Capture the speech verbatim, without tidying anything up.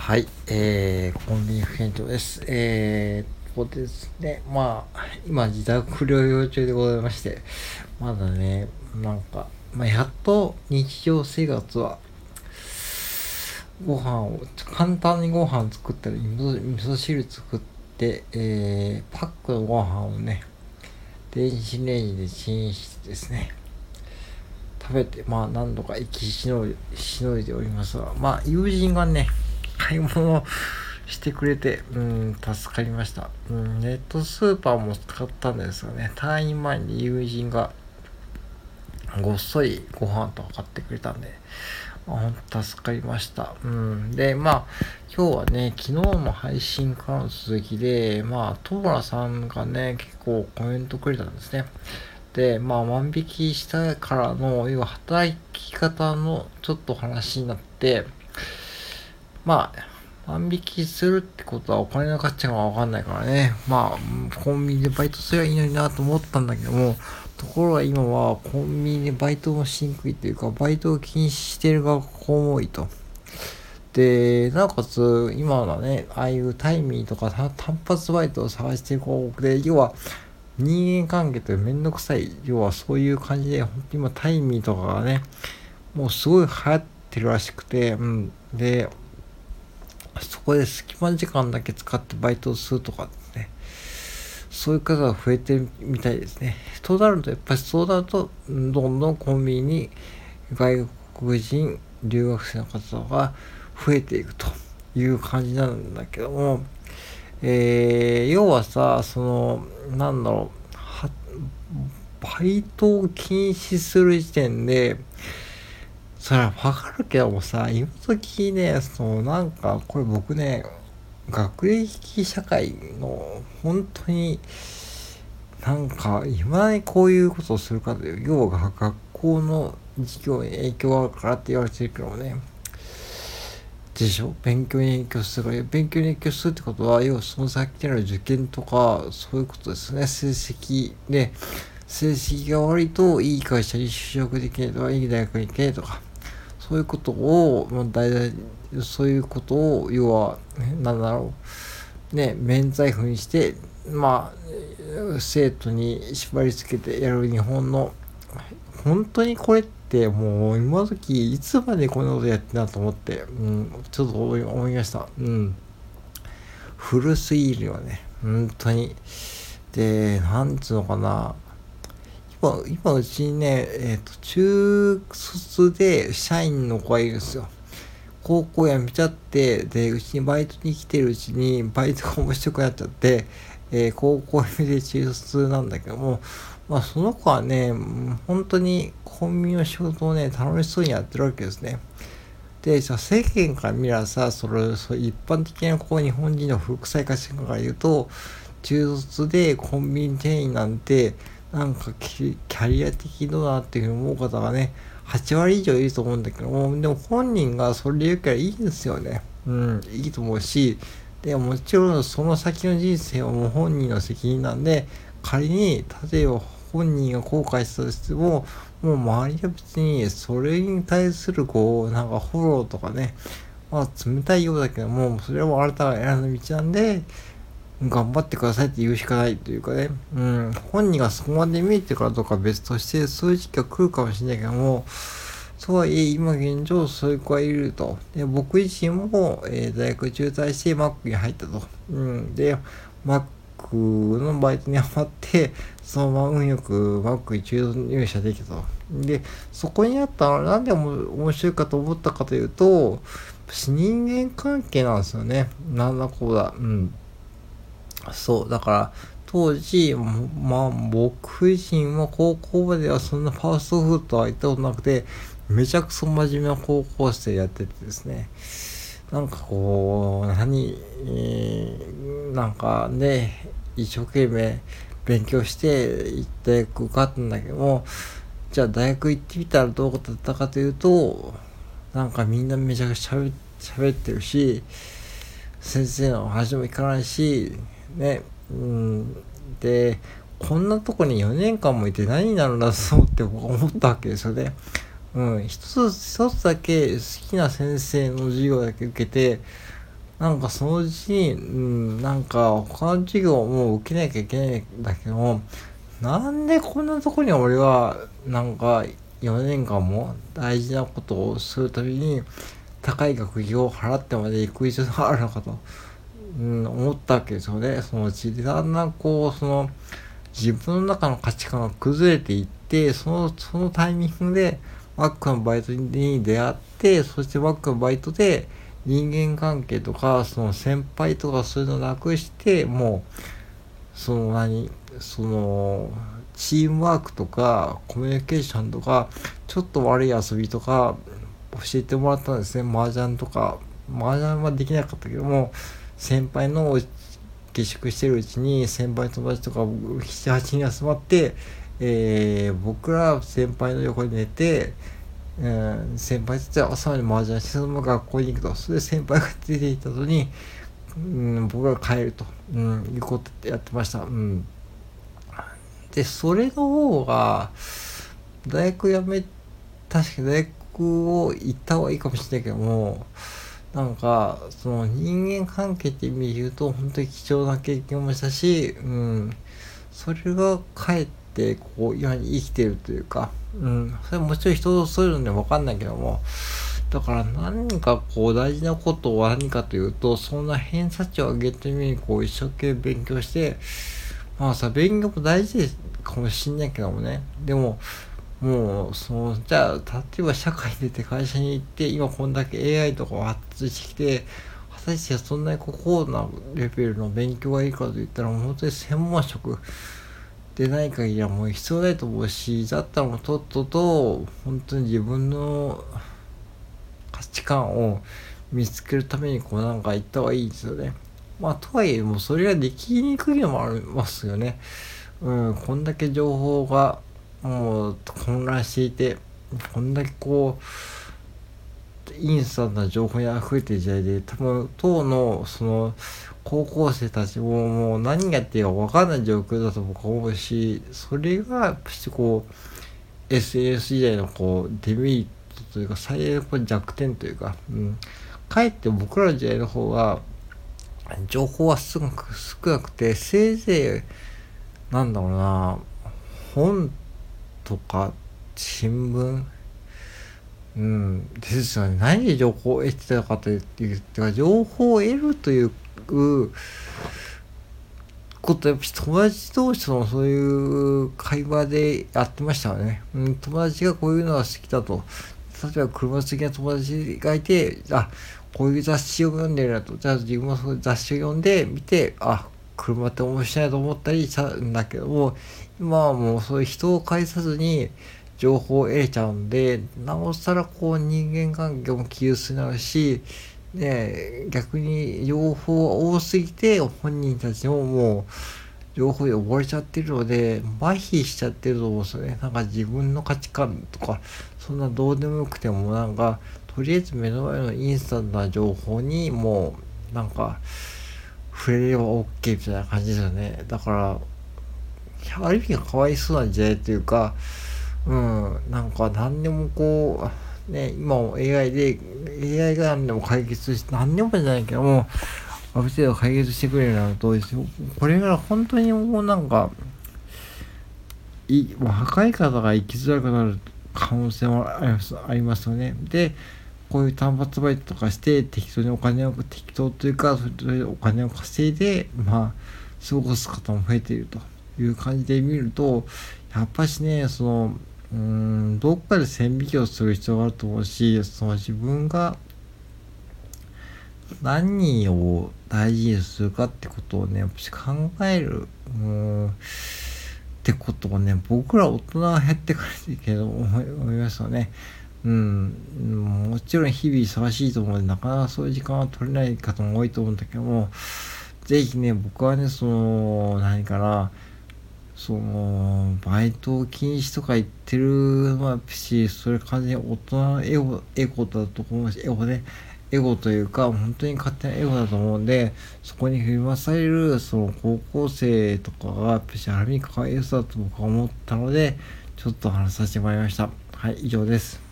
はい、えー、コンビニ副店長です。えー、ここですね、まあ、今自宅療養中でございまして、まだね、なんか、まあ、やっと日常生活は、ご飯を、簡単にご飯作ったり、味噌味噌汁作って、えー、パックのご飯をね、電子レンジでチンしてですね、食べて、まあ、何度か息しのいしのいでおりますが、まあ、友人がね、買い物してくれて、うん、助かりました。うん、ネットスーパーも使ったんですがね、退院前に友人がごっそりご飯とか買ってくれたんで、まあ、ほんと助かりました。うん、で、まあ、今日はね、昨日の配信からの続きで、まあ、トモラさんがね、結構コメントくれたんですね。で、まあ、万引きしたからの、要は働き方のちょっと話になって、まあ、万引きするってことはお金の価値がわかんないからね。まあ、コンビニでバイトすればいいのになと思ったんだけども、ところが今はコンビニでバイトもしにくいというか、バイトを禁止している学校も多いと。で、なおかつ、今はね、ああいうタイミーとか単発バイトを探している広告で、要は人間関係ってめんどくさい、要はそういう感じで、本当に今タイミーとかがね、もうすごい流行ってるらしくて、うん。で、そこで隙間時間だけ使ってバイトをするとかですね。そういう方が増えてるみたいですね。となると、やっぱりそうなると、どんどんコンビニに外国人留学生の方が増えていくという感じなんだけども、えー、要はさ、その、なんだろう、はバイトを禁止する時点で、それはわかるけどもさ、今時ね、そのなんか、これ僕ね、学歴社会の本当になんか今にこういうことをするかという、要は学校の授業に影響があるからって言われてるけどもね、でしょ、勉強に影響するから、勉強に影響するってことは、要はその先での受験とか、そういうことですね、成績で、成績が悪いといい会社に就職できないとか、いい大学に行けないとか、そういうことを、まあ、大体、そういうことを、要は、なんだろう、ね、免罪符にして、まあ、生徒に縛り付けてやる日本の、本当にこれってもう今時いつまでこんなことやってんだと思って、うん、ちょっと思い思いました。うん。古すぎるよね。本当に。で、なんつうのかな。今、今うちにね、えっ、ー、と、中卒で社員の子がいるんですよ。高校辞めちゃって、で、うちにバイトに来てるうちに、バイトが面白くなっちゃって、えー、高校辞めて中卒なんだけども、まあ、その子はね、本当にコンビニの仕事をね、楽しそうにやってるわけですね。で、さ、世間から見らさ、それ、そう一般的なこう日本人の古臭い価値観から言うと、中卒でコンビニ店員なんて、なんかキャリア的だなっていうふうに思う方がね、はち割以上いると思うんだけども、でも本人がそれで言うからいいんですよね。うん、いいと思うし、でもちろんその先の人生はもう本人の責任なんで、仮に、例えば本人が後悔したとしても、もう周りは別にそれに対するこう、なんかフォローとかね、まあ冷たいようだけども、それはあなたが選んだ道なんで、頑張ってくださいって言うしかないというかね、うん、本人がそこまで見えてるからどうかは別として、そういう時期が来るかもしれないけども、とはいえ、今現状、そういう子がいると。で、僕自身も、えー、大学中退して Mac に入ったと。うん。で、Mac のバイトにハマって、そのまま運よく Mac に中途入社できたと。で、そこにあったのはなんでも面白いかと思ったかというと、人間関係なんですよね。なんだこうだ。うん。そう、だから、当時、まあ、僕自身は高校まではそんなファーストフードは行ったことなくて、めちゃくそ真面目な高校生やっててですね、なんかこう、何、えー、なんかね、一生懸命勉強して大学受かったんだけども、じゃあ大学行ってみたらどうだったかというと、なんかみんなめちゃくちゃ喋喋ってるし、先生の話も聞かないし、ね、うん、で、こんなとこによねんかんもいて何になるんだそうって僕は思ったわけですよね。うん、一つ一つだけ好きな先生の授業だけ受けて、 なんかそのうちに、うん、なんか他の授業をもう受けなきゃいけないんだけども、なんでこんなとこに俺は、なんかよねんかんも大事なことをするために、高い学費を払ってまで行く必要があるのかと、うん、思ったわけですよね。そのうちでだんだんこう、その、自分の中の価値観が崩れていって、その、そのタイミングで、マックのバイトに出会って、そしてマックのバイトで、人間関係とか、その先輩とかそういうのをなくして、もう、その何、その、チームワークとか、コミュニケーションとか、ちょっと悪い遊びとか、教えてもらったんですね。麻雀とか。麻雀はできなかったけども、先輩の下宿してるうちに先輩友達とかなな、はちにん集まって、えー、僕ら先輩の横に寝て、うん、先輩たちは朝まで麻雀してそのまま学校に行くと。それで先輩が出ていった後に、うん、僕が帰ると、うん、いうことやってました。うん。で、それの方が、大学辞め、確か大学を行った方がいいかもしれないけども、なんか、その人間関係って意味で言うと、本当に貴重な経験もしたし、うん、それがかえって、こう、今に生きてるというか、うん、それはもちろん人それぞれわかんないけども、だから何かこう大事なことは何かというと、そんな偏差値を上げてみにこう一生懸命勉強して、まあさ、勉強も大事かもしんないけどもね。でも、もう、その、じゃあ、例えば社会に出て会社に行って、今こんだけ エーアイ とかが発達してきて、果たしてそんなにこう高なレベルの勉強がいいかといったら、本当に専門職でない限りはもう必要ないと思うし、だったらもうとっとと、本当に自分の価値観を見つけるためにこうなんか行った方がいいですよね。まあ、とはいえ、もうそれができにくいのもありますよね。うん、こんだけ情報がもう混乱していて、こんだけこう、インスタントな情報に溢れてる時代で、多分、当の、その、高校生たちももう何やっていいか分かんない状況だと僕は思うし、それが、やっぱしこう、エスエヌエス 時代のこう、デメリットというか、最大の弱点というか、うん、かえって僕らの時代の方が、情報は少なく少なくて、せいぜい、なんだろうな、本とか新聞、うん、ですよね。何で情報を得てたかというと、情報を得るということは、やっぱ友達同士のそういう会話でやってましたよね。うん、友達がこういうのが好きだと。例えば車好きな友達がいて、あ、こういう雑誌を読んでるなと。じゃあ自分もそういう雑誌を読んで見て、あ、車って面白いなと思ったりしたんだけども、今はもうそういう人を介さずに情報を得れちゃうんで、なおさらこう人間関係も気薄になるし、ね、逆に情報が多すぎて本人たちももう情報で溺れちゃってるので麻痺しちゃってると思うんですよね。なんか自分の価値観とかそんなどうでもよくてもなんかとりあえず目の前のインスタントな情報にもうなんか触れれば OK みたいな感じですよね。だからある意味かわいそうな時代というか、うん、なんか何でもこう、ね、今も エーアイ で、エーアイ が何でも解決して、何でもじゃないけども、ある程度解決してくれるようになると、これから本当にもうなんか、いもう若い方が生きづらくなる可能性もありますありますよね。で、こういう単発バイトとかして適当にお金を適当というかそれでお金を稼いでまあ過ごす方も増えているという感じで見るとやっぱしねそのうーんどっかで線引きをする必要があると思うしその自分が何を大事にするかってことをねやっぱし考えるうーんってことをね僕ら大人はやってからだけど思い思いますよね。うん、もちろん日々忙しいと思うので、なかなかそういう時間は取れない方も多いと思うんだけども、ぜひね、僕はね、その、何かな、その、バイト禁止とか言ってるのはし、それ完全に大人のエゴ、エゴだと思うし、エゴね、エゴというか、本当に勝手なエゴだと思うんで、そこに振り回される、その高校生とかが、やっぱし、ある意味かわいそうだと僕は思ったので、ちょっと話させてもらいました。はい、以上です。